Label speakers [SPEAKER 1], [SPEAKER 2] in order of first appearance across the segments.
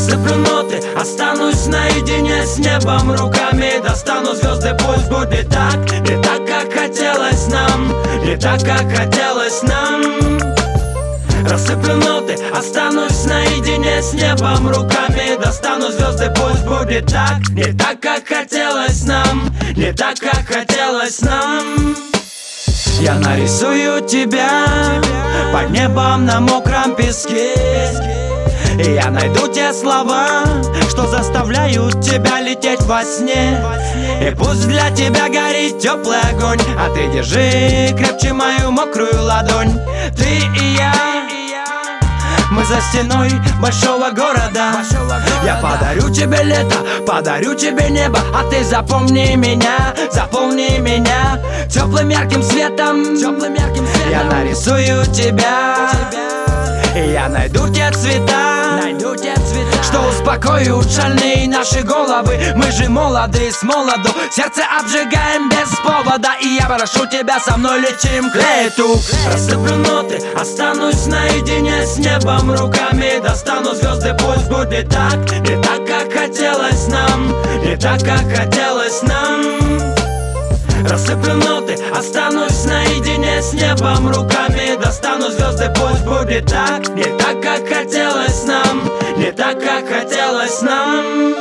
[SPEAKER 1] Рассыплю ноты, останусь наедине с небом. Руками достану звезды, пусть будет так. Не так, как хотелось нам, не так, как хотелось нам. Рассыплю ноты, останусь наедине с небом. Руками достану звезды, пусть будет так. Не так, как хотелось нам, не так, как хотелось нам. Я нарисую тебя под небом на мокром песке, и я найду те слова, что заставляют тебя лететь во сне. И пусть для тебя горит теплый огонь, а ты держи крепче мою мокрую ладонь. Ты и я, мы за стеной большого города. Я подарю тебе лето, подарю тебе небо, а ты запомни меня, заполни меня теплым ярким светом. Я нарисую тебя, и я найду те цвета, что успокоят шальные наши головы. Мы же молоды с молоду, сердце обжигаем без повода. И я прошу тебя, со мной летим к лету. Рассыплю ноты, останусь наедине с небом. Руками достану звезды, пусть будет так. Не так, как хотелось нам, не так, как хотелось нам. Рассыплю ноты, останусь наедине с небом. Руками достану звезды, пусть будет так. Не так, как хотелось нам, не так, как хотелось нам.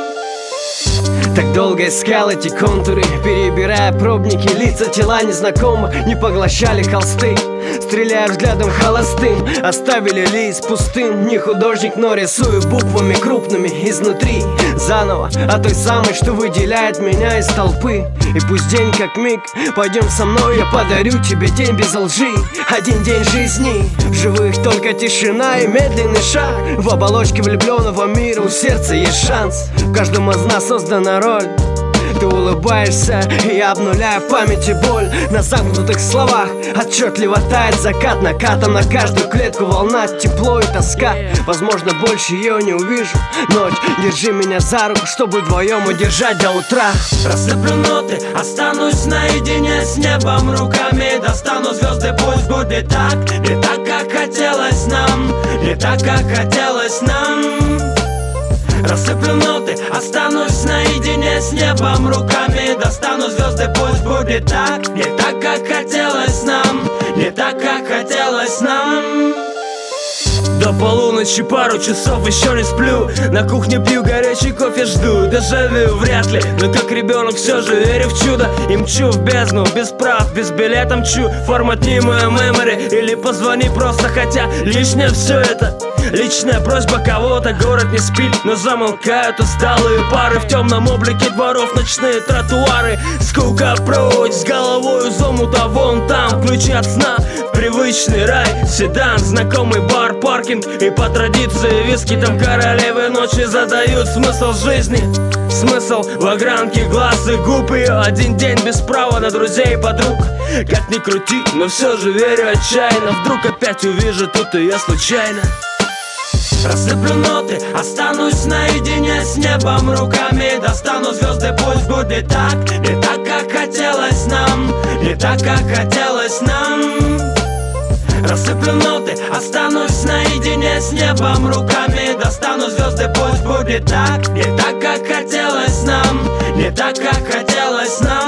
[SPEAKER 2] Так долго искал эти контуры, перебирая пробники, лица, тела незнакомых не поглощали холсты. Стреляя взглядом холостым, оставили лист пустым. Не художник, но рисую буквами крупными изнутри заново о той самой, что выделяет меня из толпы. И пусть день как миг, пойдем со мной, я подарю тебе день без лжи. Один день жизни, в живых только тишина и медленный шаг. В оболочке влюбленного мира у сердца есть шанс. В каждом из нас создана роль. Ты улыбаешься, и я обнуляю в памяти боль. На замкнутых словах отчетливо тает закат. Накатом на каждую клетку волна, тепло и тоска. Возможно, больше ее не увижу. Ночь, держи меня за руку, чтобы вдвоем удержать до утра.
[SPEAKER 1] Рассыплю ноты, останусь наедине с небом. Руками достану звезды, пусть будет так. Не так, как хотелось нам, не так, как хотелось нам. Рассыплю ноты, останусь наедине с небом. Руками достану звезды, пусть будет так. Не так, как хотелось нам, не так, как хотелось нам.
[SPEAKER 3] До полуночи пару часов еще не сплю. На кухне пью горячий кофе, жду дежавю, вряд ли, но как ребенок все же верю в чудо. И мчу в бездну, без прав, без билета мчу. Форматни мою мемори или позвони просто, хотя лишнее все это. Личная просьба кого-то, город не спит, но замолкают усталые пары. В темном облике дворов ночные тротуары. Скука прочь, с головой замута вон там. Ключи от сна в привычный рай. Седан, знакомый бар, паркинг. И по традиции виски там королевы ночи задают смысл жизни. Смысл в огранке глаз и губ. И один день без права на друзей и подруг. Как ни крути, но все же верю отчаянно. Вдруг опять увижу тут ее случайно.
[SPEAKER 1] Рассыплю ноты, останусь наедине с небом. Руками достану звезды, пусть будет так. Не так, как хотелось нам, не так, как хотелось нам. Рассыплю ноты, останусь наедине с небом. Руками достану звезды, пусть будет так. Не так, как хотелось нам, не так, как хотелось нам.